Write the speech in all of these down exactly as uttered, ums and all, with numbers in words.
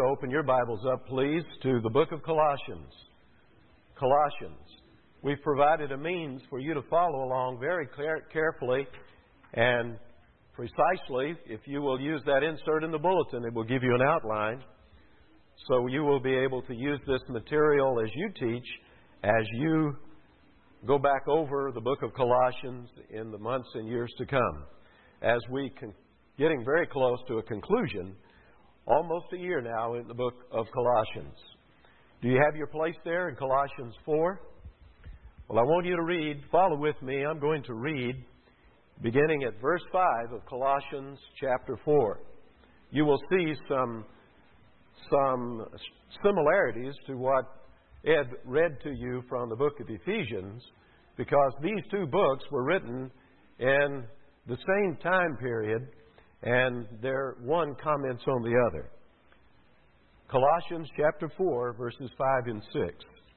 open your Bibles up, please, to the book of Colossians. Colossians. We've provided a means for you to follow along very care- carefully and precisely. If you will use that insert in the bulletin, it will give you an outline. So you will be able to use this material as you teach, as you go back over the book of Colossians in the months and years to come. As we con- getting very close to a conclusion, almost a year now in the book of Colossians. Do you have your place there in Colossians four? Well, I want you to read, follow with me. I'm going to read beginning at verse five of Colossians chapter four. You will see some, some similarities to what Ed read to you from the book of Ephesians, because these two books were written in the same time period, and their one comments on the other. Colossians chapter four, verses five and six.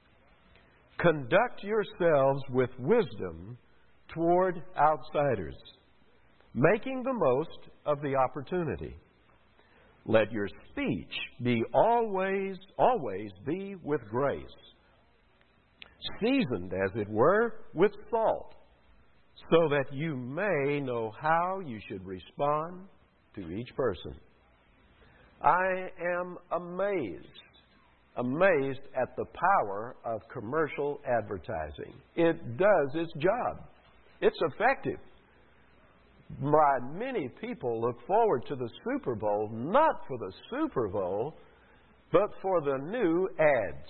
Conduct yourselves with wisdom toward outsiders, making the most of the opportunity. Let your speech be always, always be with grace, seasoned, as it were, with salt, so that you may know how you should respond to each person. I am amazed, amazed at the power of commercial advertising. It does its job. It's effective. Why, many people look forward to the Super Bowl, not for the Super Bowl, but for the new ads.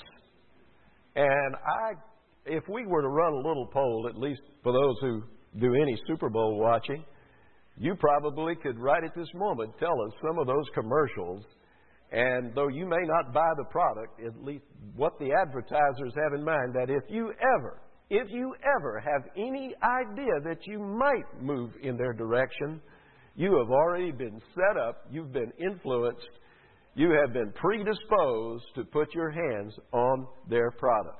And I, if we were to run a little poll, at least for those who do any Super Bowl watching, you probably could right at this moment tell us some of those commercials. And though you may not buy the product, at least what the advertisers have in mind, that if you ever, if you ever have any idea that you might move in their direction, you have already been set up, you've been influenced, you have been predisposed to put your hands on their product.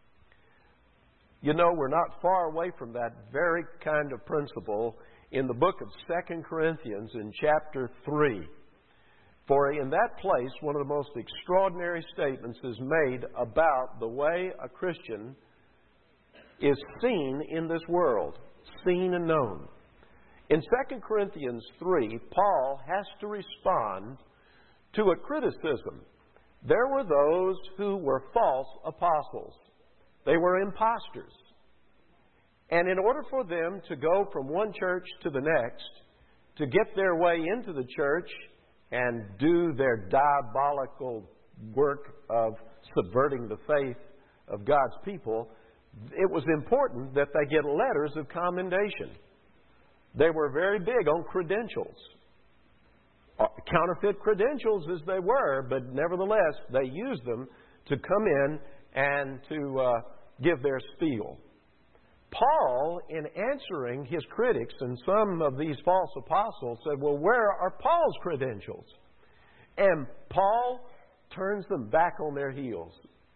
You know, we're not far away from that very kind of principle in the book of Second Corinthians in chapter three. For in that place, one of the most extraordinary statements is made about the way a Christian is seen in this world, seen and known. In Second Corinthians three, Paul has to respond to a criticism. There were those who were false apostles. They were imposters. And in order for them to go from one church to the next, to get their way into the church and do their diabolical work of subverting the faith of God's people, it was important that they get letters of commendation. They were very big on credentials. Counterfeit credentials as they were, but nevertheless, they used them to come in and to uh, give their spiel. Paul, in answering his critics and some of these false apostles, said, well, where are Paul's credentials? And Paul turns them back on their heels.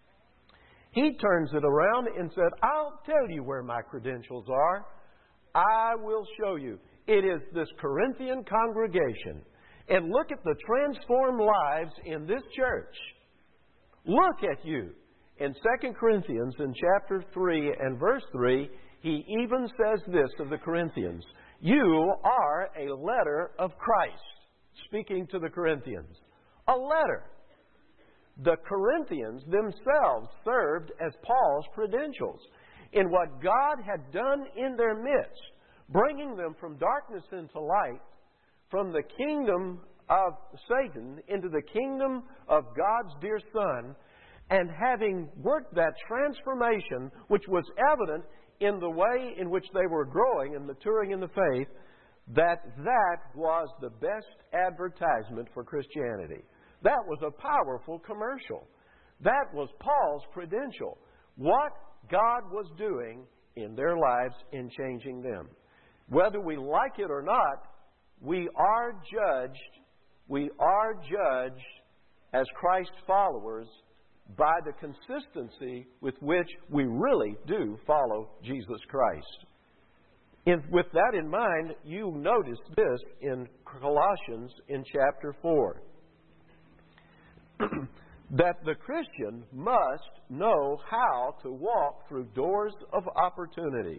He turns it around and said, I'll tell you where my credentials are. I will show you. It is this Corinthian congregation. And look at the transformed lives in this church. Look at you. In Second Corinthians, in chapter three and verse three, he even says this of the Corinthians. You are a letter of Christ, speaking to the Corinthians. A letter. The Corinthians themselves served as Paul's credentials in what God had done in their midst, bringing them from darkness into light, from the kingdom of Satan into the kingdom of God's dear Son, and having worked that transformation, which was evident in the way in which they were growing and maturing in the faith, that that was the best advertisement for Christianity. That was a powerful commercial. That was Paul's credential. What God was doing in their lives in changing them. Whether we like it or not, we are judged, we are judged as Christ's followers by the consistency with which we really do follow Jesus Christ. And with that in mind, you notice this in Colossians in chapter four. that the Christian must know how to walk through doors of opportunity.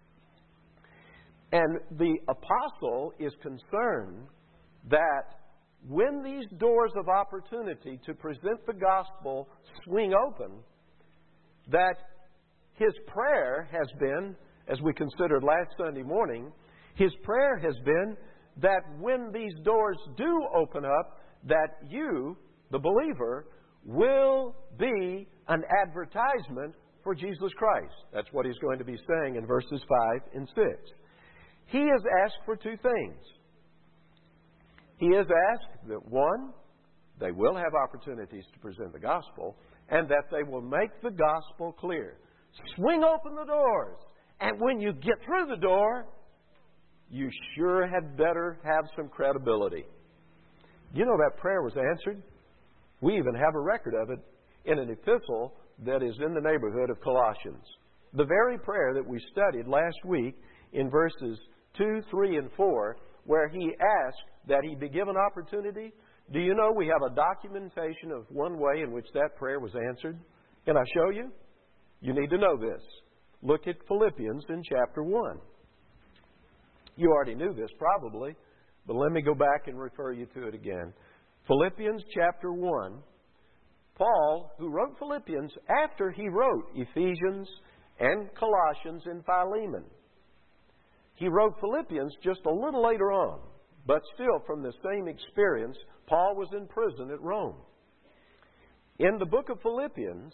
And the apostle is concerned that when these doors of opportunity to present the gospel swing open, that his prayer has been, as we considered last Sunday morning, his prayer has been that when these doors do open up, that you, the believer, will be an advertisement for Jesus Christ. That's what he's going to be saying in verses five and six. He has asked for two things. He has asked that, one, they will have opportunities to present the gospel, and that they will make the gospel clear. Swing open the doors, and when you get through the door, you sure had better have some credibility. You know that prayer was answered? We even have a record of it in an epistle that is in the neighborhood of Colossians. The very prayer that we studied last week in verses two, three, and four, where he asked that he be given opportunity. Do you know we have a documentation of one way in which that prayer was answered? Can I show you? You need to know this. Look at Philippians in chapter one. You already knew this probably, but let me go back and refer you to it again. Philippians chapter one. Paul, who wrote Philippians after he wrote Ephesians and Colossians and Philemon. He wrote Philippians just a little later on, but still from the same experience. Paul was in prison at Rome. In the book of Philippians,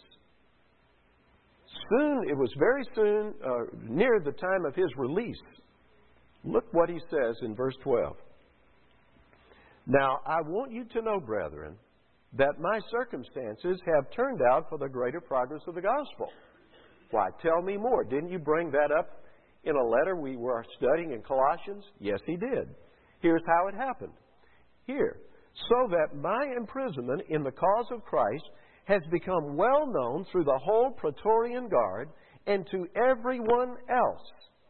soon, it was very soon, uh, near the time of his release. Look what he says in verse twelve. Now, I want you to know, brethren, that my circumstances have turned out for the greater progress of the gospel. Why, tell me more. Didn't you bring that up in a letter we were studying in Colossians? Yes, he did. Here's how it happened. Here, so that my imprisonment in the cause of Christ has become well known through the whole Praetorian Guard and to everyone else.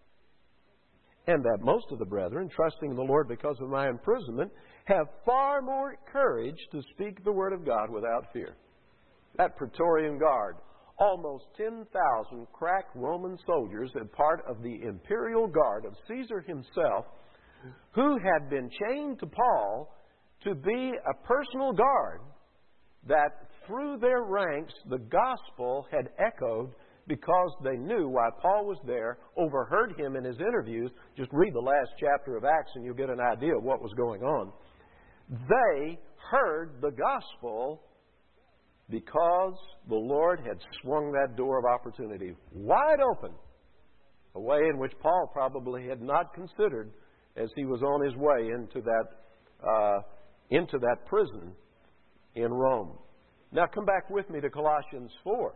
And that most of the brethren, trusting in the Lord because of my imprisonment, have far more courage to speak the word of God without fear. That Praetorian Guard, almost ten thousand crack Roman soldiers and part of the imperial guard of Caesar himself, who had been chained to Paul to be a personal guard, that through their ranks the gospel had echoed because they knew why Paul was there, overheard him in his interviews. Just read the last chapter of Acts and you'll get an idea of what was going on. They heard the gospel because the Lord had swung that door of opportunity wide open, a way in which Paul probably had not considered as he was on his way into that uh, into that prison in Rome. Now come back with me to Colossians four.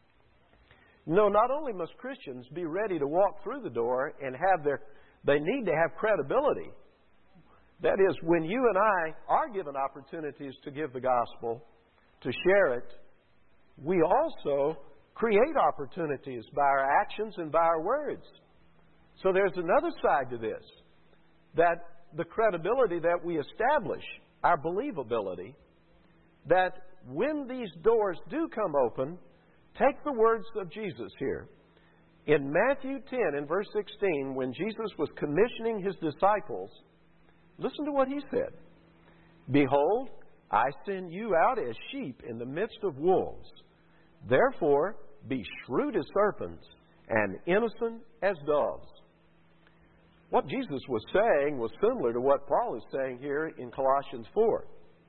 No, not only must Christians be ready to walk through the door and have their, they need to have credibility. That is, when you and I are given opportunities to give the gospel, to share it, we also create opportunities by our actions and by our words. So there's another side to this, that the credibility that we establish, our believability, that when these doors do come open, take the words of Jesus here. In Matthew ten, in verse sixteen, when Jesus was commissioning His disciples, listen to what He said. Behold, I send you out as sheep in the midst of wolves. Therefore, be shrewd as serpents and innocent as doves. What Jesus was saying was similar to what Paul is saying here in Colossians four.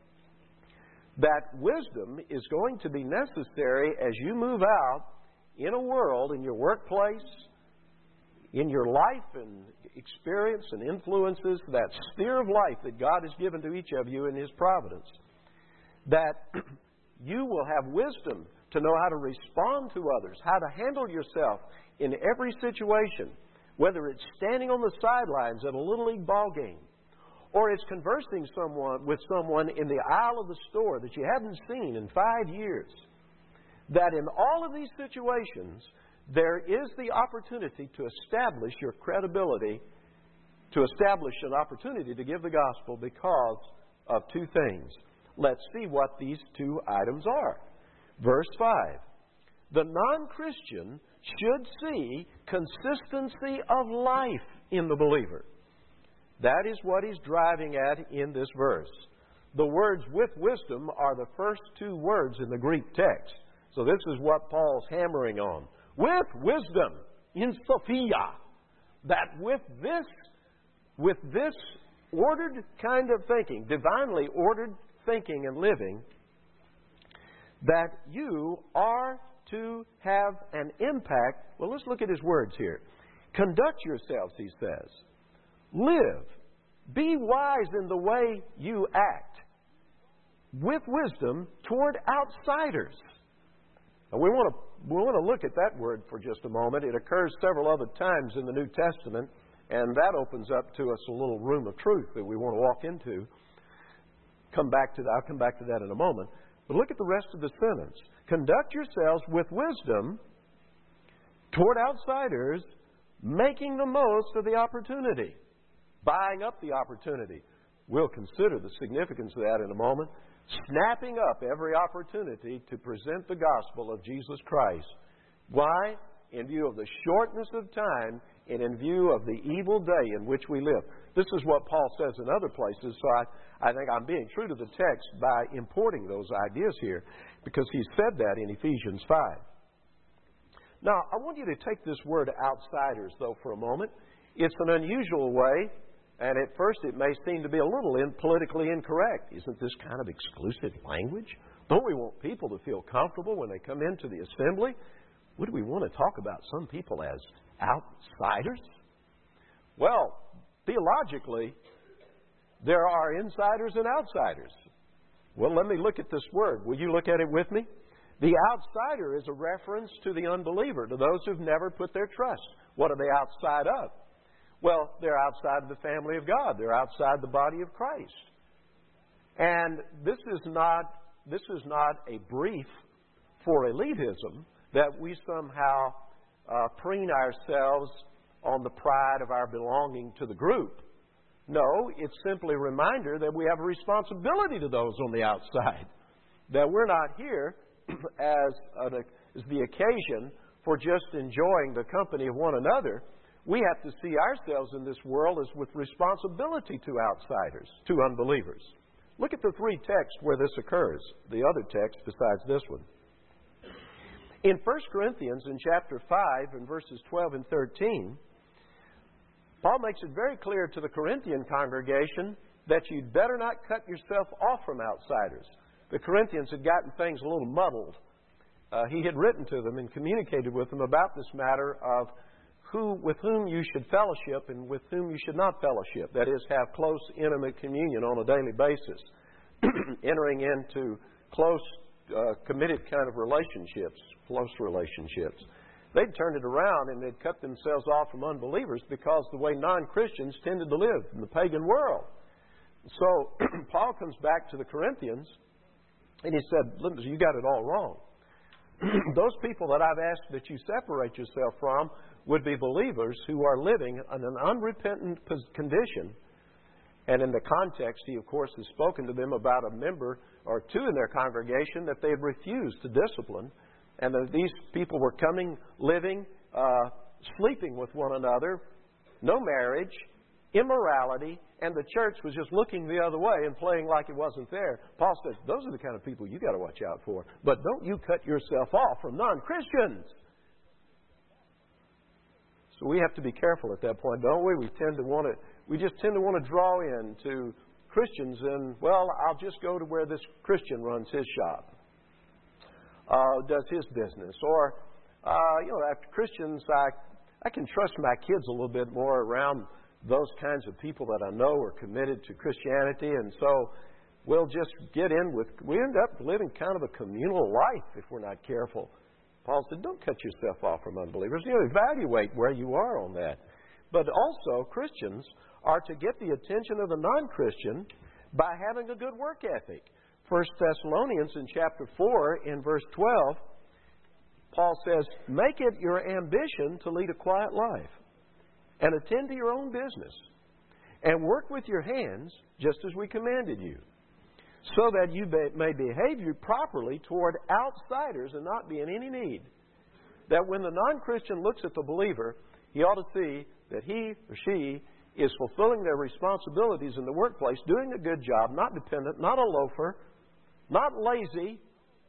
That wisdom is going to be necessary as you move out in a world, in your workplace, in your life and experience and influences, that sphere of life that God has given to each of you in His providence. That you will have wisdom to know how to respond to others, how to handle yourself in every situation, whether it's standing on the sidelines at a Little League ball game, or it's conversing someone with someone in the aisle of the store that you haven't seen in five years. That in all of these situations, there is the opportunity to establish your credibility, to establish an opportunity to give the gospel because of two things. let's see what these two items are. Verse five. The non-Christian should see consistency of life in the believer. That is what he's driving at in this verse. The words with wisdom are the first two words in the Greek text. So this is what Paul's hammering on. With wisdom, in Sophia, that with this, with this ordered kind of thinking, divinely ordered thinking and living, that you are to have an impact. Well, let's look at his words here. Conduct yourselves, he says. Live. Be wise in the way you act. With wisdom toward outsiders. Now we want to we want to look at that word for just a moment. It occurs several other times in the New Testament, and that opens up to us a little room of truth that we want to walk into. Come back to that. I'll come back to that in a moment. But look at the rest of the sentence. Conduct yourselves with wisdom toward outsiders, making the most of the opportunity, buying up the opportunity. We'll consider the significance of that in a moment. Snapping up every opportunity to present the gospel of Jesus Christ. Why? In view of the shortness of time and in view of the evil day in which we live. This is what Paul says in other places, so I, I think I'm being true to the text by importing those ideas here, because he said that in Ephesians five. Now, I want you to take this word outsiders, though, for a moment. It's an unusual way. And at first it may seem to be a little in, politically incorrect. Isn't this kind of exclusive language? Don't we want people to feel comfortable when they come into the assembly? Would we want to talk about some people as outsiders? Well, theologically, there are insiders and outsiders. Well, let me look at this word. Will you look at it with me? The outsider is a reference to the unbeliever, to those who've never put their trust. What are they outside of? Well, they're outside of the family of God. They're outside the body of Christ. And this is not this is not a brief for elitism that we somehow uh, preen ourselves on the pride of our belonging to the group. No, it's simply a reminder that we have a responsibility to those on the outside. That we're not here as, an, as the occasion for just enjoying the company of one another. We have to see ourselves in this world as with responsibility to outsiders, to unbelievers. Look at the three texts where this occurs, the other text besides this one. In First Corinthians, in chapter five, in verses twelve and thirteen, Paul makes it very clear to the Corinthian congregation that you'd better not cut yourself off from outsiders. The Corinthians had gotten things a little muddled. Uh, he had written to them and communicated with them about this matter of who, with whom you should fellowship and with whom you should not fellowship. That is, have close, intimate communion on a daily basis. Entering into close, uh, committed kind of relationships, close relationships. They'd turned it around and they'd cut themselves off from unbelievers because the way non-Christians tended to live in the pagan world. So Paul comes back to the Corinthians and he said, listen, you got it all wrong. Those people that I've asked that you separate yourself from would be believers who are living in an unrepentant condition. And in the context, he, of course, has spoken to them about a member or two in their congregation that they had refused to discipline. And that these people were coming, living, uh, sleeping with one another, no marriage, immorality, and the church was just looking the other way and playing like it wasn't there. Paul says, those are the kind of people you got to watch out for. But don't you cut yourself off from non-Christians. So we have to be careful at that point, don't we? We tend to want to, we just tend to want to draw in to Christians and, well, I'll just go to where this Christian runs his shop, uh, does his business. Or, uh, you know, after Christians, I, I can trust my kids a little bit more around those kinds of people that I know are committed to Christianity. And so we'll just get in with, we end up living kind of a communal life if we're not careful. Paul said, don't cut yourself off from unbelievers. You know, evaluate where you are on that. But also, Christians are to get the attention of the non-Christian by having a good work ethic. First Thessalonians in chapter four, in verse twelve, Paul says, make it your ambition to lead a quiet life and attend to your own business and work with your hands just as we commanded you, so that you may behave you properly toward outsiders and not be in any need. That when the non-Christian looks at the believer, he ought to see that he or she is fulfilling their responsibilities in the workplace, doing a good job, not dependent, not a loafer, not lazy,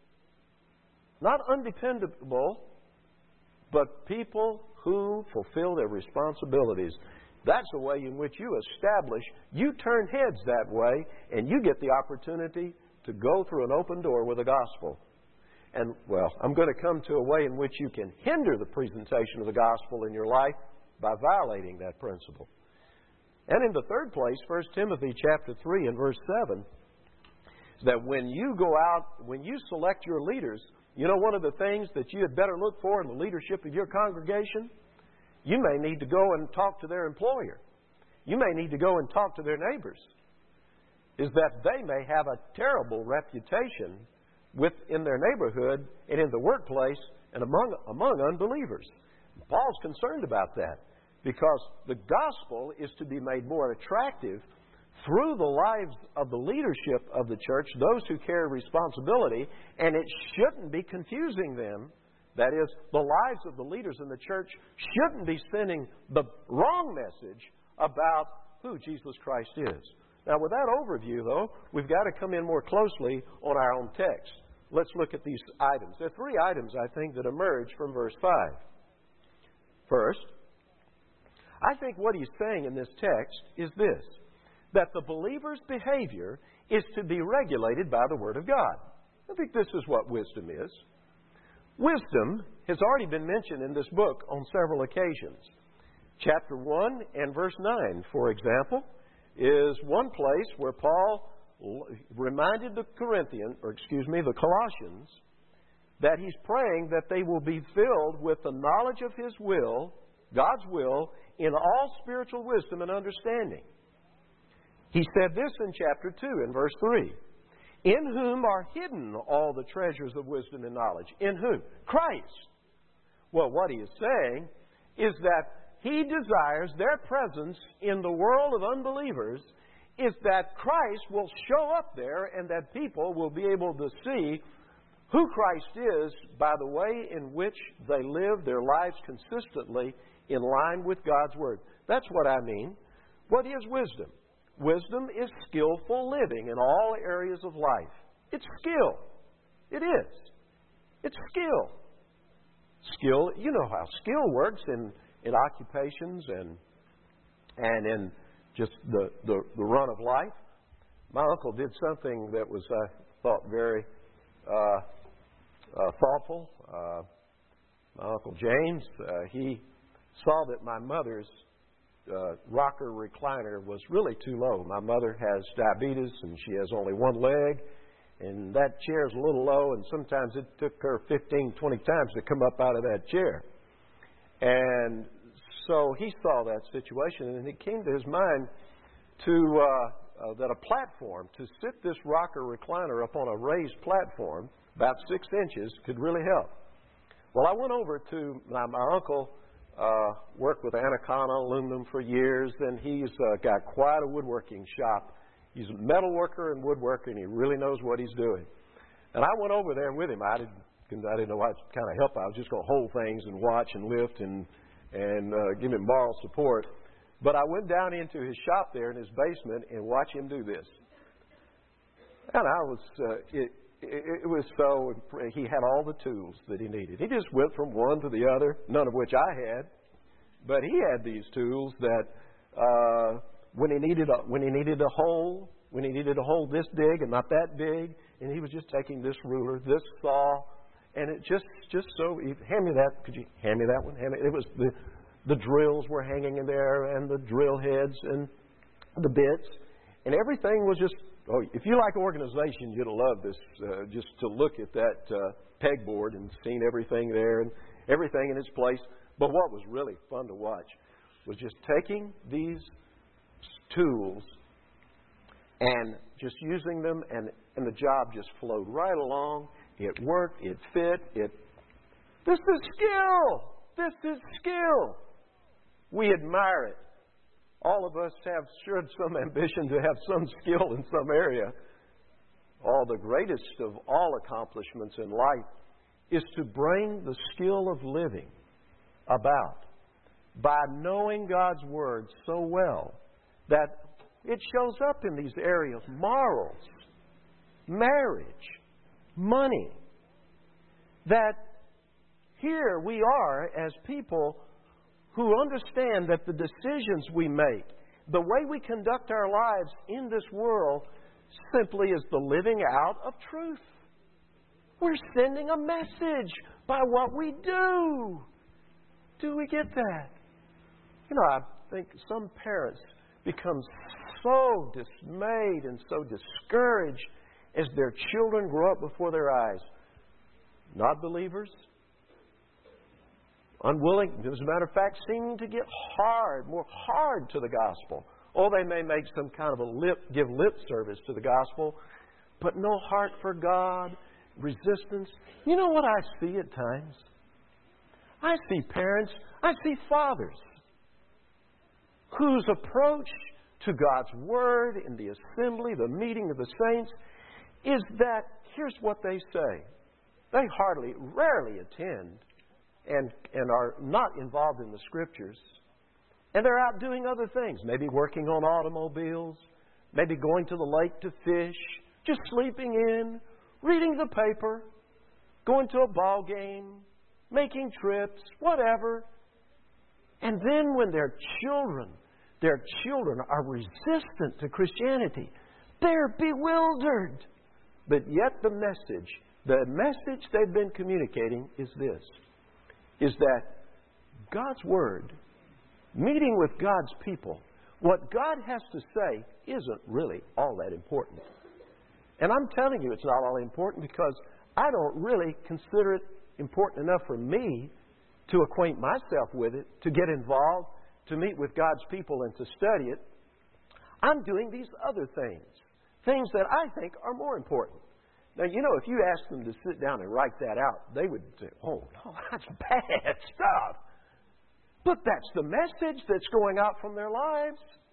not undependable, but people who fulfill their responsibilities. That's the way in which you establish, you turn heads that way, and you get the opportunity to go through an open door with the gospel. And, well, I'm going to come to a way in which you can hinder the presentation of the gospel in your life by violating that principle. And in the third place, First Timothy chapter three and verse seven, is that when you go out, when you select your leaders, you know one of the things that you had better look for in the leadership of your congregation? You may need to go and talk to their employer. You may need to go and talk to their neighbors. Is that they may have a terrible reputation within their neighborhood and in the workplace and among, among unbelievers. Paul's concerned about that because the gospel is to be made more attractive through the lives of the leadership of the church, those who carry responsibility, and it shouldn't be confusing them. That is, the lives of the leaders in the church shouldn't be sending the wrong message about who Jesus Christ is. Now, with that overview, though, we've got to come in more closely on our own text. Let's look at these items. There are three items, I think, that emerge from verse five. First, I think what he's saying in this text is this, that the believer's behavior is to be regulated by the Word of God. I think this is what wisdom is. Wisdom has already been mentioned in this book on several occasions. Chapter one and verse nine, for example, is one place where Paul reminded the Corinthians, or excuse me, the Colossians, that he's praying that they will be filled with the knowledge of His will, God's will, in all spiritual wisdom and understanding. He said this in chapter two and verse three. In whom are hidden all the treasures of wisdom and knowledge. In whom? Christ. Well, what he is saying is that he desires their presence in the world of unbelievers is that Christ will show up there and that people will be able to see who Christ is by the way in which they live their lives consistently in line with God's Word. That's what I mean. What is wisdom? Wisdom is skillful living in all areas of life. It's skill. It is. It's skill. Skill, you know how skill works in, in occupations and and in just the, the, the run of life. My uncle did something that was, I thought, very uh, uh, thoughtful. Uh, my Uncle James, uh, he saw that my mother's Uh, rocker recliner was really too low. My mother has diabetes and she has only one leg, and that chair is a little low, and sometimes it took her fifteen, twenty times to come up out of that chair. And so he saw that situation, and it came to his mind to uh, uh, that a platform, to sit this rocker recliner up on a raised platform about six inches could really help. Well, I went over to my, my uncle. Uh, worked with Anaconda Aluminum for years, and he's uh, got quite a woodworking shop. He's a metal worker and woodworker, and he really knows what he's doing. And I went over there with him. I didn't, I didn't know what kind of help. I was just going to hold things and watch and lift and and uh, give him moral support. But I went down into his shop there in his basement and watched him do this. And I was, uh, it, it, it was so, he had all the tools that he needed. He just went from one to the other, none of which I had. But he had these tools that uh, when he needed a, when he needed a hole, when he needed a hole this big and not that big, and he was just taking this ruler, this saw, and it just just so, hand me that, could you hand me that one? Hand me, it was the, the drills were hanging in there and the drill heads and the bits, and everything was just, oh, if you like organization, you'd love this, uh, just to look at that uh, pegboard and seeing everything there and everything in its place. But what was really fun to watch was just taking these tools and just using them, and, and the job just flowed right along. It worked. It fit. It. This is skill. This is skill. We admire it. All of us have sure some ambition to have some skill in some area. all the greatest of all accomplishments in life is to bring the skill of living about by knowing God's Word so well that it shows up in these areas: morals, marriage, money. That here we are as people who understand that the decisions we make, the way we conduct our lives in this world, simply is the living out of truth. We're sending a message by what we do. Do we get that? You know, I think some parents become so dismayed and so discouraged as their children grow up before their eyes. Not believers, unwilling, as a matter of fact, seeming to get hard, more hard to the gospel. Or they may make some kind of a lip, give lip service to the gospel, but no heart for God, resistance. You know what I see at times? I see parents, I see fathers whose approach to God's Word in the assembly, the meeting of the saints, is that here's what they say. They hardly, rarely attend and, and are not involved in the Scriptures. And they're out doing other things, maybe working on automobiles, maybe going to the lake to fish, just sleeping in, reading the paper, going to a ball game, making trips, whatever. And then when their children, their children are resistant to Christianity, they're bewildered. But yet the message, the message they've been communicating is this, is that God's Word, meeting with God's people, what God has to say isn't really all that important. And I'm telling you it's not all that important because I don't really consider it important enough for me to acquaint myself with it, to get involved, to meet with God's people and to study it. I'm doing these other things, things that I think are more important. Now, you know, if you asked them to sit down and write that out, they would say, oh, no, that's bad stuff. But that's the message that's going out from their lives.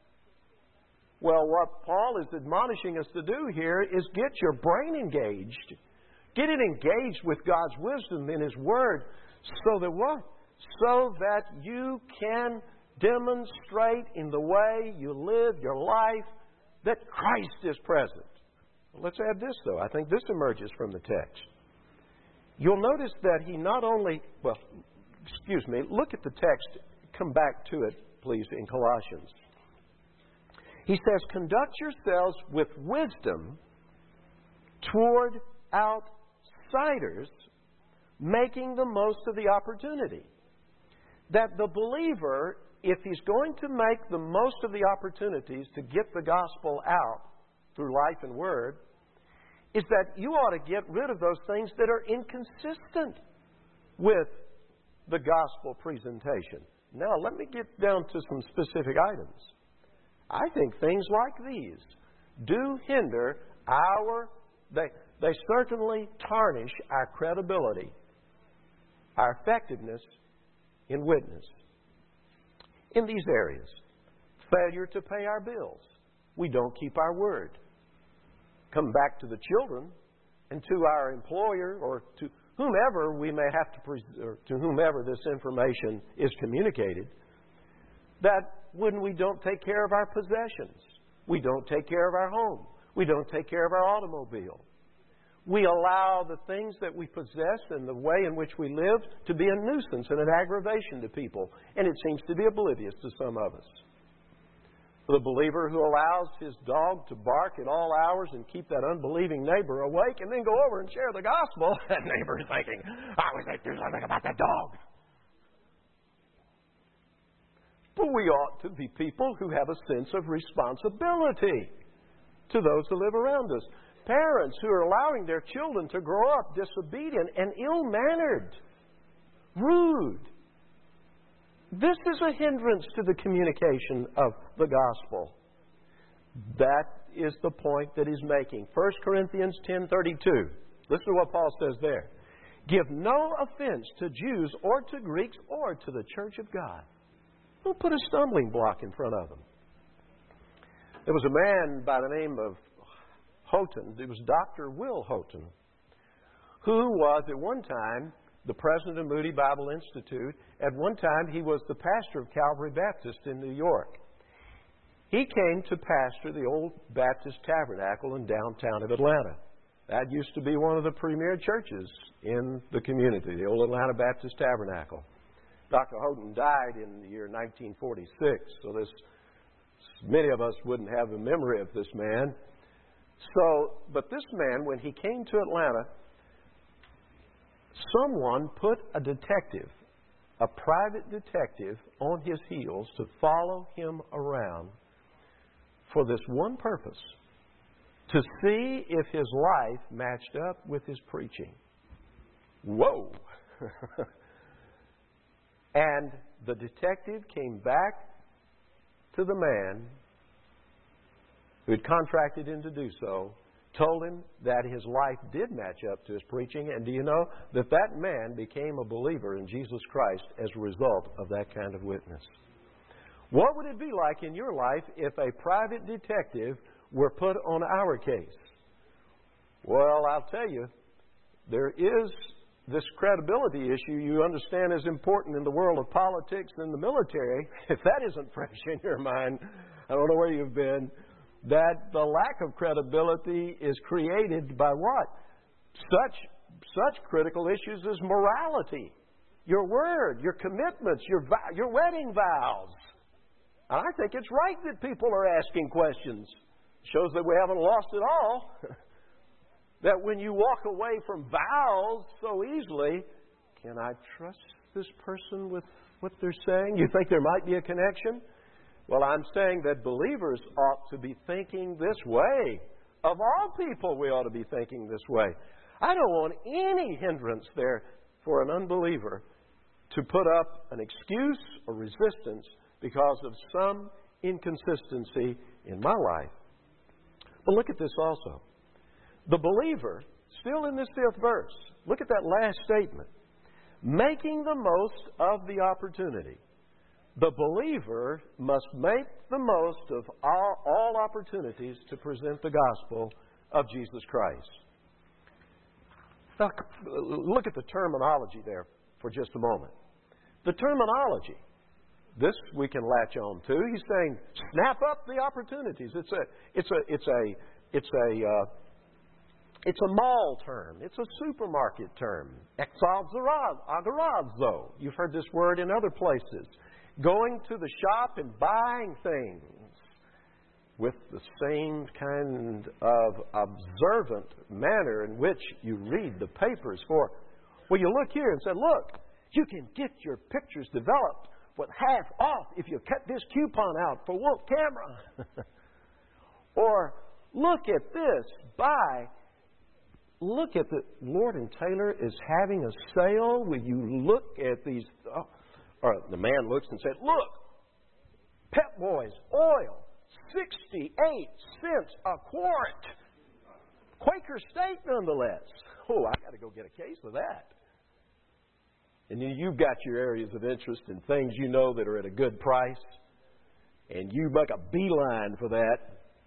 Well, what Paul is admonishing us to do here is get your brain engaged. Get it engaged with God's wisdom in His Word so that what? So that you can demonstrate in the way you live your life that Christ is present. Well, let's add this, though. I think this emerges from the text. You'll notice that he not only, well, excuse me, look at the text. Come back to it, please, in Colossians. He says, conduct yourselves with wisdom toward outsiders, making the most of the opportunity. That the believer, if he's going to make the most of the opportunities to get the gospel out through life and word, is that you ought to get rid of those things that are inconsistent with the gospel presentation. Now, let me get down to some specific items. I think things like these do hinder our, they, they certainly tarnish our credibility, our effectiveness in witness. In these areas, failure to pay our bills. We don't keep our word. Come back to the children and to our employer or to whomever we may have to, pres- or to whomever this information is communicated, that when we don't take care of our possessions, we don't take care of our home, we don't take care of our automobile, we allow the things that we possess and the way in which we live to be a nuisance and an aggravation to people, and it seems to be oblivious to some of us. The believer who allows his dog to bark at all hours and keep that unbelieving neighbor awake and then go over and share the gospel, that neighbor is thinking, I wish I'd do something about that dog. But we ought to be people who have a sense of responsibility to those who live around us. Parents who are allowing their children to grow up disobedient and ill-mannered, rude. This is a hindrance to the communication of the gospel. That is the point that he's making. First Corinthians ten thirty-two. Listen to what Paul says there. Give no offense to Jews or to Greeks or to the church of God. Don't put a stumbling block in front of them. There was a man by the name of Houghton. It was Doctor Will Houghton, who was at one time the president of Moody Bible Institute. At one time, he was the pastor of Calvary Baptist in New York. He came to pastor the old Baptist Tabernacle in downtown of Atlanta. That used to be one of the premier churches in the community, the old Atlanta Baptist Tabernacle. Doctor Houghton died in the year nineteen forty-six, so this many of us wouldn't have a memory of this man. So, but this man, when he came to Atlanta, someone put a detective, a private detective, on his heels to follow him around for this one purpose, to see if his life matched up with his preaching. Whoa! And the detective came back to the man who had contracted him to do so, told him that his life did match up to his preaching, and do you know that that man became a believer in Jesus Christ as a result of that kind of witness? What would it be like in your life if a private detective were put on our case? Well, I'll tell you, there is this credibility issue you understand is important in the world of politics and the military. If that isn't fresh in your mind, I don't know where you've been. That the lack of credibility is created by what? Such, such critical issues as morality, your word, your commitments, your, vow, your wedding vows. And I think it's right that people are asking questions. Shows that we haven't lost it all. That when you walk away from vows so easily, can I trust this person with what they're saying? You think there might be a connection? Well, I'm saying that believers ought to be thinking this way. Of all people, we ought to be thinking this way. I don't want any hindrance there for an unbeliever to put up an excuse or resistance because of some inconsistency in my life. But look at this also. The believer, still in this fifth verse, look at that last statement. Making the most of the opportunity. The believer must make the most of all, all opportunities to present the gospel of Jesus Christ. Now, look at the terminology there for just a moment. The terminology, this we can latch on to. He's saying, snap up the opportunities. It's a, it's a, it's a, it's a, uh, it's a mall term. It's a supermarket term. Exalzarazo. You've heard this word in other places. Going to the shop and buying things with the same kind of observant manner in which you read the papers for. Well, you look here and say, look, you can get your pictures developed with half off if you cut this coupon out for Wolf Camera. Or look at this, buy. Look at the, Lord and Taylor is having a sale. When you look at these, oh, or the man looks and said, look, Pep Boys, oil, sixty-eight cents a quart. Quaker steak, nonetheless. Oh, I got to go get a case of that. And then you've got your areas of interest in things you know that are at a good price, and you make a beeline for that.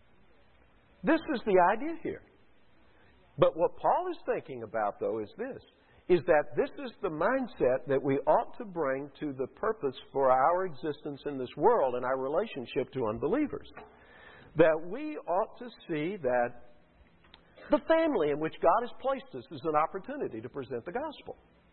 This is the idea here. But what Paul is thinking about, though, is this, is that this is the mindset that we ought to bring to the purpose for our existence in this world and our relationship to unbelievers. That we ought to see that the family in which God has placed us is an opportunity to present the gospel.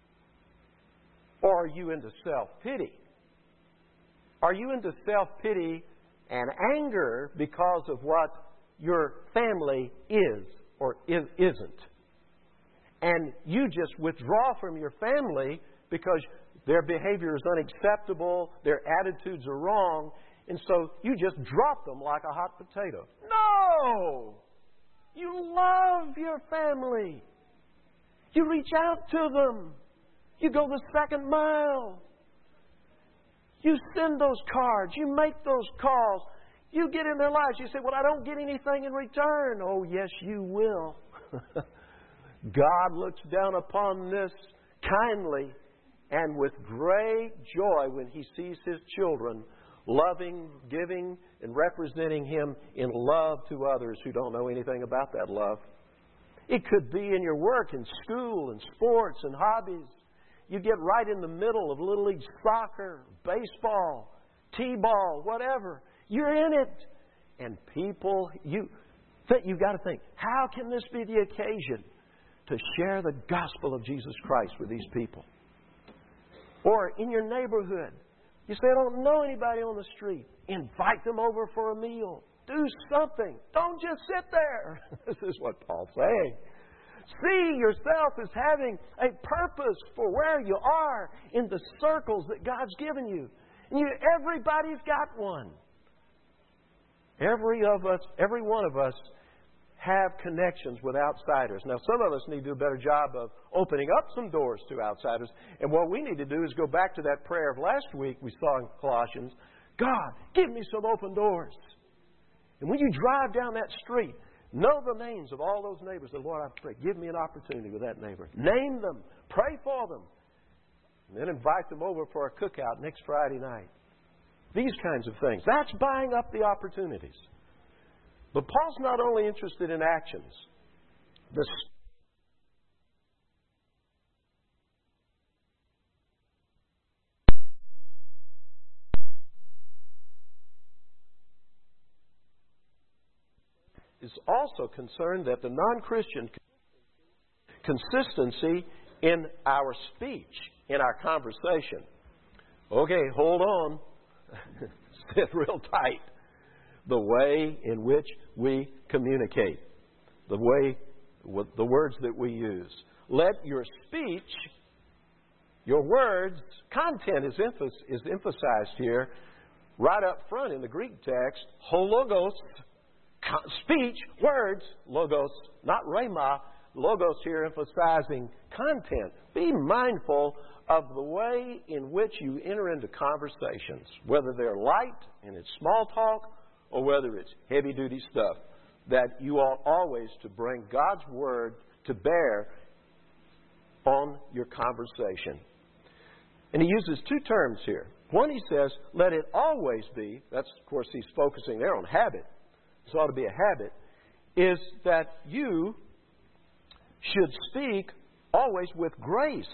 Or are you into self-pity? Are you into self-pity and anger because of what your family is or is, isn't? And you just withdraw from your family because their behavior is unacceptable, their attitudes are wrong, and so you just drop them like a hot potato. No! You love your family. You reach out to them. You go the second mile. You send those cards. You make those calls. You get in their lives. You say, well, I don't get anything in return. Oh, yes, you will. God looks down upon this kindly and with great joy when He sees His children loving, giving, and representing Him in love to others who don't know anything about that love. It could be in your work, in school, in sports, and hobbies. You get right in the middle of Little League soccer, baseball, t-ball, whatever. You're in it. And people, you th- you've got to think, how can this be the occasion to share the gospel of Jesus Christ with these people? Or in your neighborhood, you say, I don't know anybody on the street. Invite them over for a meal. Do something. Don't just sit there. This is what Paul's saying. See yourself as having a purpose for where you are in the circles that God's given you. And you, everybody's got one. Every of us, every one of us have connections with outsiders. Now, some of us need to do a better job of opening up some doors to outsiders. And what we need to do is go back to that prayer of last week we saw in Colossians. God, give me some open doors. And when you drive down that street, know the names of all those neighbors. And Lord, I pray, give me an opportunity with that neighbor. Name them. Pray for them. And then invite them over for a cookout next Friday night. These kinds of things. That's buying up the opportunities. But Paul's not only interested in actions. The is also concerned that the non-Christian consistency in our speech, in our conversation. Okay, hold on. Sit real tight. The way in which we communicate. The way, the words that we use. Let your speech, your words, content is, emph- is emphasized here right up front in the Greek text. Hologos, speech, words, logos, not rhema. Logos here emphasizing content. Be mindful of the way in which you enter into conversations, whether they're light and it's small talk or whether it's heavy-duty stuff, that you ought always to bring God's Word to bear on your conversation. And he uses two terms here. One, he says, let it always be, that's, of course, he's focusing there on habit. This ought to be a habit, is that you should speak always with grace.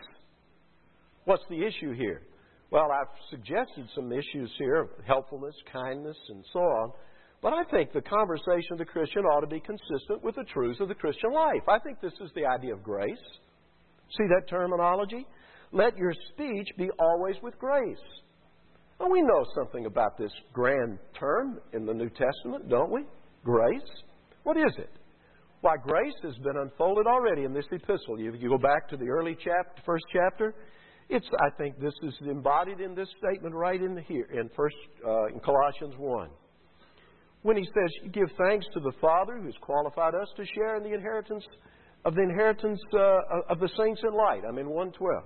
What's the issue here? Well, I've suggested some issues here, helpfulness, kindness, and so on. But I think the conversation of the Christian ought to be consistent with the truths of the Christian life. I think this is the idea of grace. See that terminology? Let your speech be always with grace. Well, we know something about this grand term in the New Testament, don't we? Grace. What is it? Why, grace has been unfolded already in this epistle. You, you go back to the early chapter, first chapter. It's, I think this is embodied in this statement right in here, in first uh, in Colossians one. When he says, give thanks to the Father who has qualified us to share in the inheritance of the inheritance uh, of the saints in light. I'm in one twelve.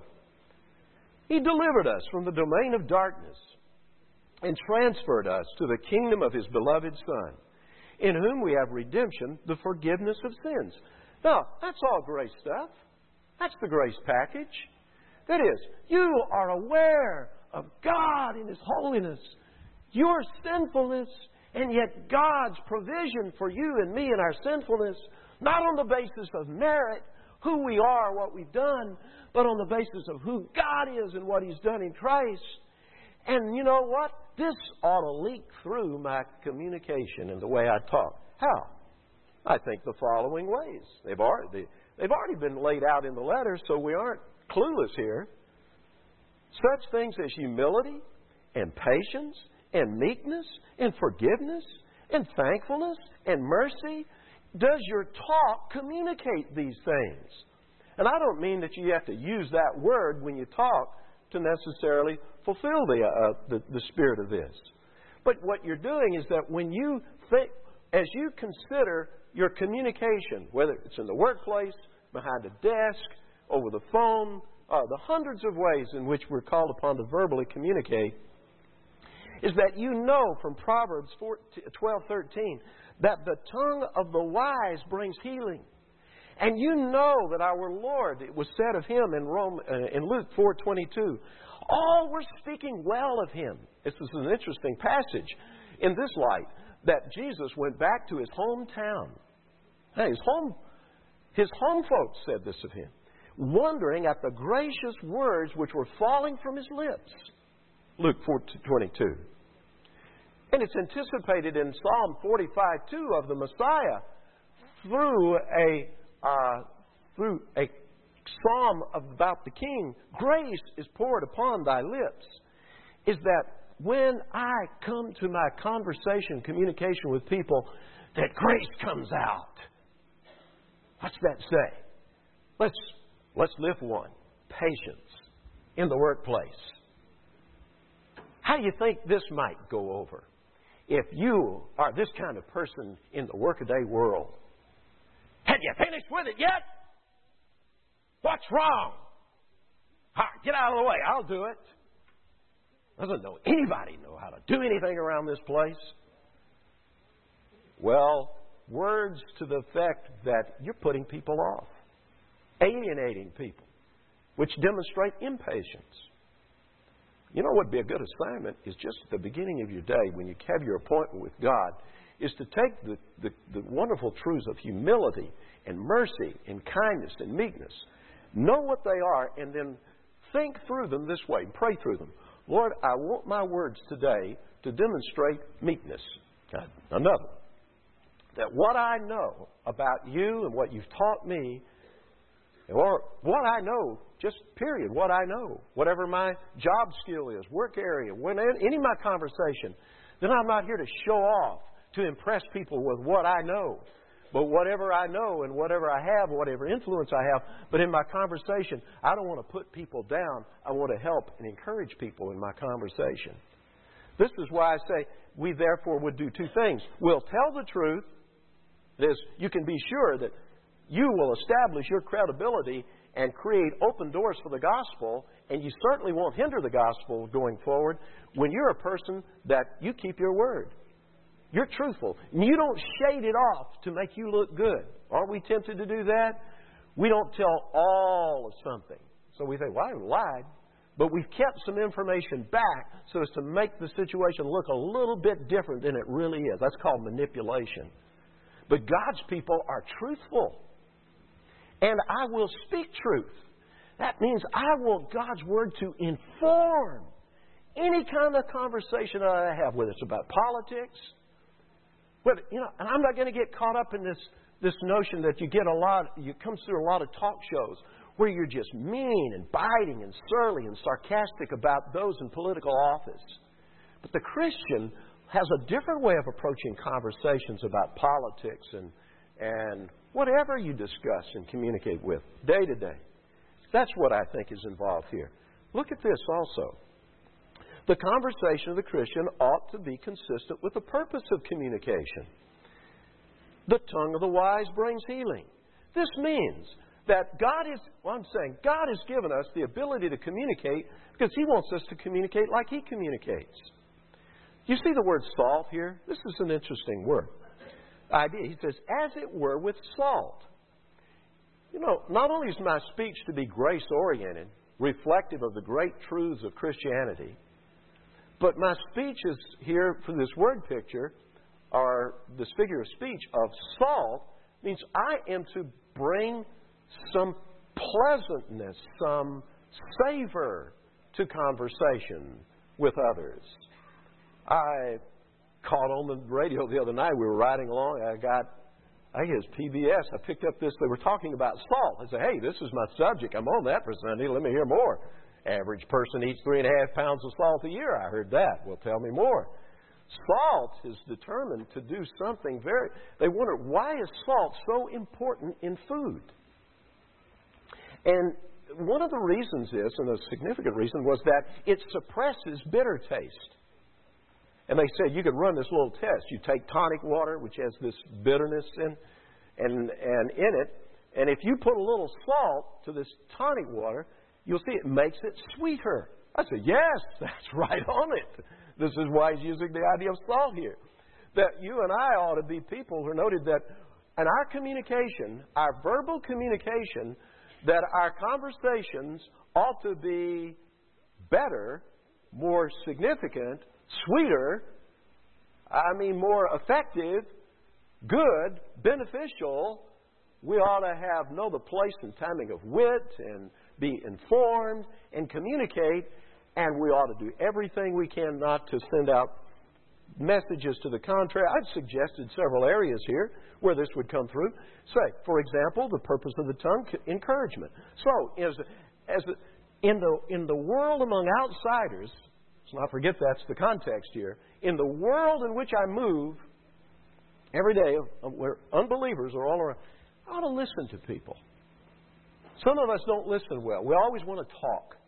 He delivered us from the domain of darkness and transferred us to the kingdom of His beloved Son, in whom we have redemption, the forgiveness of sins. Now, that's all grace stuff. That's the grace package. That is, you are aware of God in His holiness, your sinfulness, and yet God's provision for you and me in our sinfulness, not on the basis of merit, who we are, what we've done, but on the basis of who God is and what He's done in Christ. And you know what? This ought to leak through my communication and the way I talk. How? I think the following ways. They've already, they've already been laid out in the letter, so we aren't clueless here. Such things as humility and patience and meekness and forgiveness and thankfulness and mercy. Does your talk communicate these things? And I don't mean that you have to use that word when you talk to necessarily fulfill the, uh, the, the spirit of this. But what you're doing is that when you think, as you consider your communication, whether it's in the workplace, behind a desk, over the phone, uh, the hundreds of ways in which we're called upon to verbally communicate, is that you know from Proverbs twelve thirteen that the tongue of the wise brings healing. And you know that our Lord, it was said of Him in Rome, uh, in Luke four twenty-two, all were speaking well of Him This is an interesting passage in this light, that Jesus went back to his hometown. Hey, his home, his home folks said this of him, wondering at the gracious words which were falling from his lips. Luke four twenty-two. And it's anticipated in Psalm forty-five two of the Messiah through a uh, through a psalm about the King. Grace is poured upon thy lips. Is that when I come to my conversation, communication with people, that grace comes out. What's that say? Let's let's lift one. Patience in the workplace. How do you think this might go over? If you are this kind of person in the workaday world, have you finished with it yet? What's wrong? All right, get out of the way. I'll do it. Doesn't know anybody know how to do anything around this place. Well, words to the effect that you're putting people off, alienating people, which demonstrate impatience. You know what would be a good assignment is just at the beginning of your day, when you have your appointment with God, is to take the, the, the wonderful truths of humility and mercy and kindness and meekness, know what they are, and then think through them this way, pray through them. Lord, I want my words today to demonstrate meekness. Another, that what I know about you and what you've taught me, or what I know, just period, what I know, whatever my job skill is, work area, when any of my conversation, then I'm not here to show off, to impress people with what I know. But whatever I know and whatever I have, whatever influence I have, but in my conversation, I don't want to put people down. I want to help and encourage people in my conversation. This is why I say we therefore would do two things. We'll tell the truth. That is, you can be sure that you will establish your credibility and create open doors for the gospel, and you certainly won't hinder the gospel going forward when you're a person that you keep your word. You're truthful. And you don't shade it off to make you look good. Aren't we tempted to do that? We don't tell all of something. So we think, well, I haven't lied. But we've kept some information back so as to make the situation look a little bit different than it really is. That's called manipulation. But God's people are truthful. And I will speak truth. That means I want God's Word to inform any kind of conversation that I have, whether it's about politics. But, you know, and I'm not going to get caught up in this, this notion that you get a lot, you come through a lot of talk shows where you're just mean and biting and surly and sarcastic about those in political office. But the Christian has a different way of approaching conversations about politics and, and whatever you discuss and communicate with day to day. That's what I think is involved here. Look at this also. The conversation of the Christian ought to be consistent with the purpose of communication. The tongue of the wise brings healing. This means that God is, well, I'm saying, God has given us the ability to communicate because He wants us to communicate like He communicates. You see the word salt here? This is an interesting word. Idea. He says, as it were with salt. You know, not only is my speech to be grace-oriented, reflective of the great truths of Christianity, but my speech is here for this word picture, or this figure of speech of salt, means I am to bring some pleasantness, some savor to conversation with others. I caught on the radio the other night. We were riding along. I got, I think it was P B S. I picked up this. They were talking about salt. I said, hey, this is my subject. I'm on that for Sunday. Let me hear more. Average person eats three and a half pounds of salt a year. I heard that. Well, tell me more. Salt is determined to do something very... They wonder, why is salt so important in food? And one of the reasons is, and a significant reason, was that it suppresses bitter taste. And they said you could run this little test. You take tonic water, which has this bitterness in, and, and in it, and if you put a little salt to this tonic water, you'll see it makes it sweeter. I said, yes, that's right on it. This is why he's using the idea of salt here. That you and I ought to be people who are noted that in our communication, our verbal communication, that our conversations ought to be better, more significant, sweeter, I mean more effective, good, beneficial, we ought to have know the place and timing of wit and be informed and communicate, and we ought to do everything we can not to send out messages to the contrary. I've suggested several areas here where this would come through. Say, for example, the purpose of the tongue, encouragement. So, as, as in the in the world among outsiders, let's not forget that's the context here. In the world in which I move every day, where unbelievers are all around, I ought to listen to people. Some of us don't listen well. We always want to talk.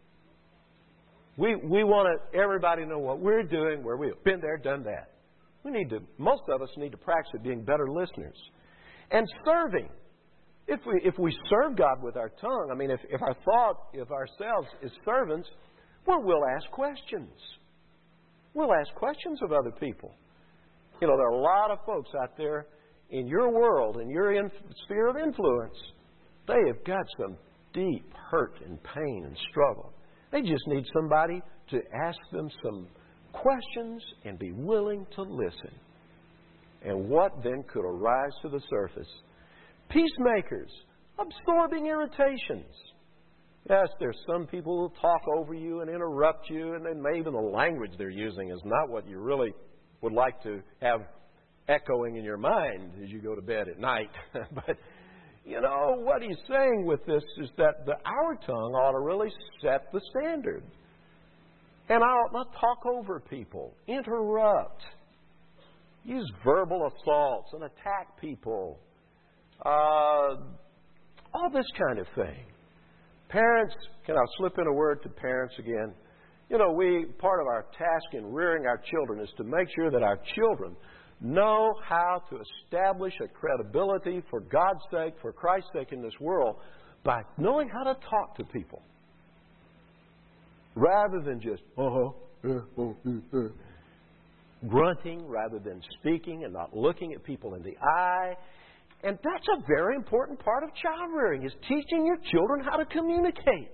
We we want to, everybody to know what we're doing, where we've been there, done that. We need to, most of us need to practice at being better listeners. And serving. If we if we serve God with our tongue, I mean, if, if our thought of ourselves is servants, well, we'll ask questions. We'll ask questions of other people. You know, there are a lot of folks out there in your world, in your inf- sphere of influence, they have got some deep hurt and pain and struggle. They just need somebody to ask them some questions and be willing to listen. And what then could arise to the surface? Peacemakers, absorbing irritations. Yes, there's some people who will talk over you and interrupt you, and then maybe the language they're using is not what you really would like to have echoing in your mind as you go to bed at night. But, you know, what he's saying with this is that the, our tongue ought to really set the standard. And I ought not talk over people, interrupt, use verbal assaults and attack people, uh, all this kind of thing. Parents, can I slip in a word to parents again? You know, we part of our task in rearing our children is to make sure that our children know how to establish a credibility for God's sake, for Christ's sake in this world, by knowing how to talk to people. Rather than just, uh-huh, uh, uh, uh, uh, grunting, rather than speaking and not looking at people in the eye. And that's a very important part of child rearing, is teaching your children how to communicate.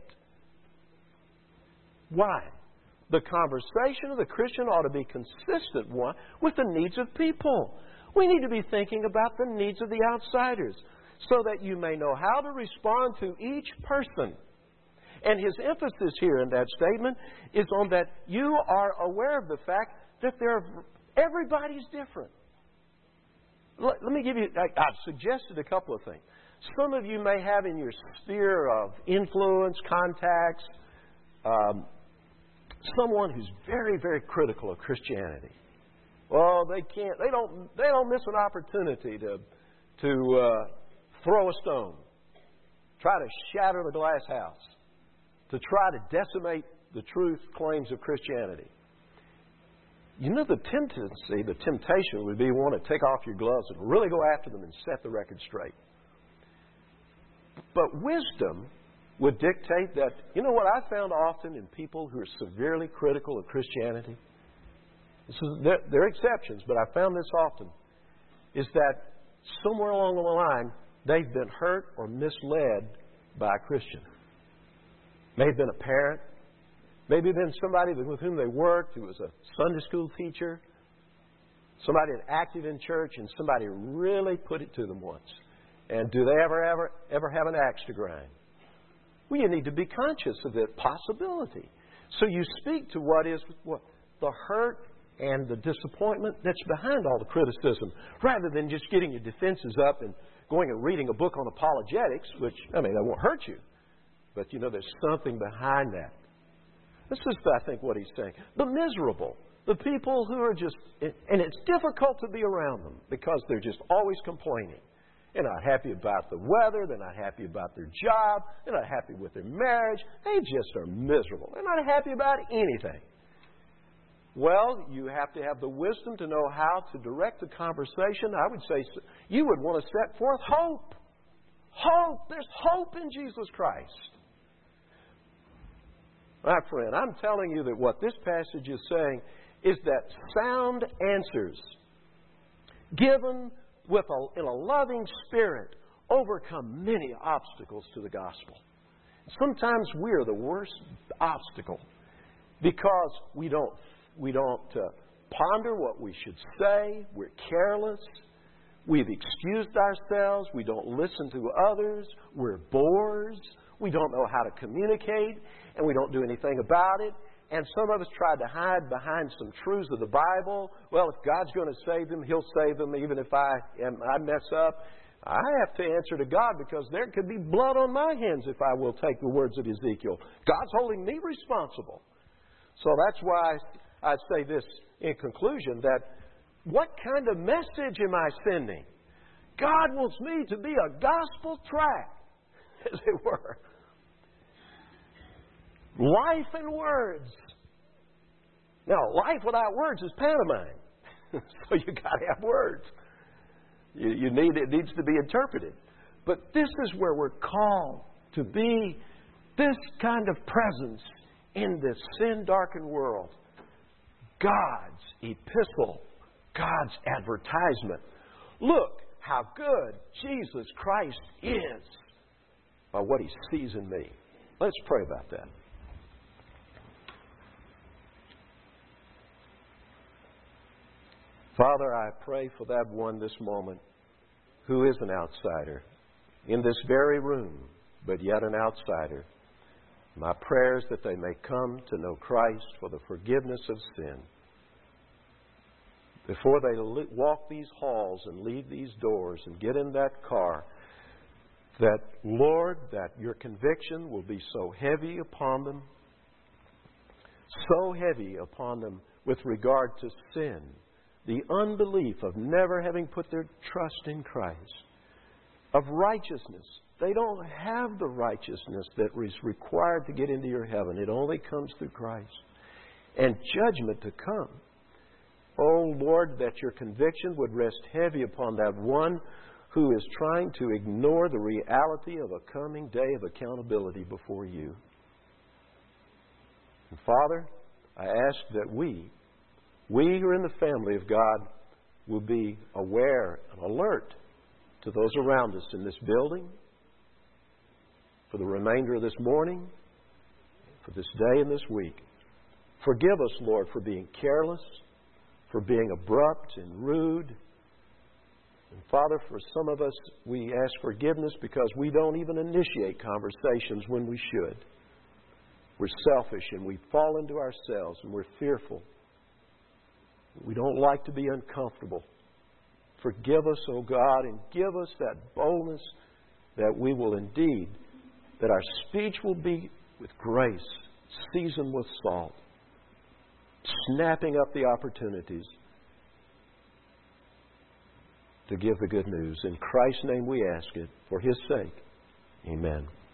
Why? The conversation of the Christian ought to be consistent one with the needs of people. We need to be thinking about the needs of the outsiders so that you may know how to respond to each person. And his emphasis here in that statement is on that you are aware of the fact that there are, everybody's different. Let, let me give you, I, I've suggested a couple of things. Some of you may have in your sphere of influence, contacts, um, someone who's very, very critical of Christianity. Well, they can't, they don't, they don't miss an opportunity to, to uh, throw a stone, try to shatter the glass house, to try to decimate the truth claims of Christianity. You know, the tendency, the temptation would be you want to take off your gloves and really go after them and set the record straight. But wisdom would dictate that, you know what I found often in people who are severely critical of Christianity? This is, there, there are exceptions, but I found this often, is that somewhere along the line, they've been hurt or misled by a Christian. May have been a parent, maybe been somebody with whom they worked who was a Sunday school teacher, somebody that acted in church, and somebody really put it to them once. And do they ever, ever, ever have an axe to grind? Well, you need to be conscious of that possibility. So you speak to what is what the hurt and the disappointment that's behind all the criticism, rather than just getting your defenses up and going and reading a book on apologetics, which, I mean, that won't hurt you. But, you know, there's something behind that. This is, I think, what he's saying. The miserable, the people who are just, and it's difficult to be around them because they're just always complaining. They're not happy about the weather. They're not happy about their job. They're not happy with their marriage. They just are miserable. They're not happy about anything. Well, you have to have the wisdom to know how to direct the conversation. I would say you would want to set forth hope. Hope. There's hope in Jesus Christ. My friend, I'm telling you that what this passage is saying is that sound answers given with a, in a loving spirit overcome many obstacles to the gospel. Sometimes we're the worst obstacle because we don't we don't uh, ponder what we should say. We're careless. We've excused ourselves. We don't listen to others. We're bores. We don't know how to communicate, and we don't do anything about it. And some of us tried to hide behind some truths of the Bible. Well, if God's going to save them, He'll save them even if I am, I mess up. I have to answer to God because there could be blood on my hands if I will take the words of Ezekiel. God's holding me responsible. So that's why I say this in conclusion, that what kind of message am I sending? God wants me to be a gospel tract, as it were. Life and words. Now, life without words is pantomime. So you got to have words. You, you need it needs to be interpreted. But this is where we're called to be this kind of presence in this sin-darkened world. God's epistle, God's advertisement. Look how good Jesus Christ is by what He sees in me. Let's pray about that. Father, I pray for that one this moment who is an outsider in this very room, but yet an outsider. My prayer is that they may come to know Christ for the forgiveness of sin. Before they walk these halls and leave these doors and get in that car, that, Lord, that your conviction will be so heavy upon them, so heavy upon them with regard to sin, the unbelief of never having put their trust in Christ, of righteousness. They don't have the righteousness that is required to get into your heaven. It only comes through Christ. And judgment to come. Oh, Lord, that your conviction would rest heavy upon that one who is trying to ignore the reality of a coming day of accountability before you. And Father, I ask that we, we who are in the family of God, will be aware and alert to those around us in this building, for the remainder of this morning, for this day and this week. Forgive us, Lord, for being careless, for being abrupt and rude. And Father, for some of us, we ask forgiveness because we don't even initiate conversations when we should. We're selfish and we fall into ourselves and we're fearful. We don't like to be uncomfortable. Forgive us, O God, and give us that boldness that we will indeed, that our speech will be with grace, seasoned with salt, snapping up the opportunities to give the good news. In Christ's name we ask it, for His sake. Amen.